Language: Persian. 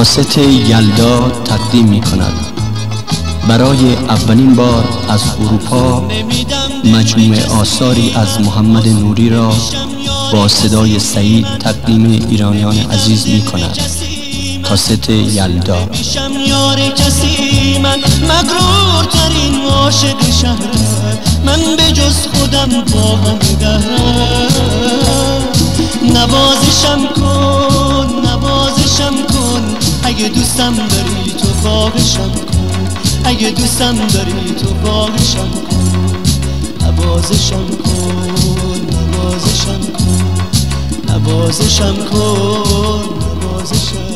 کاست یلدا تقدیم می کند برای اولین بار از اروپا مجموعه آثاری از محمد نوری را با صدای سعید تقدیم ایرانیان عزیز می کند. کاست یلدا. یار کسی من مغرور ترین عاشق شهرم، من به جز خودم با هم دهرم. نوازشم کن اگه دوستم داری تو باقشم کن، اگه دوستم داری تو باقشم کن. نوازشم کن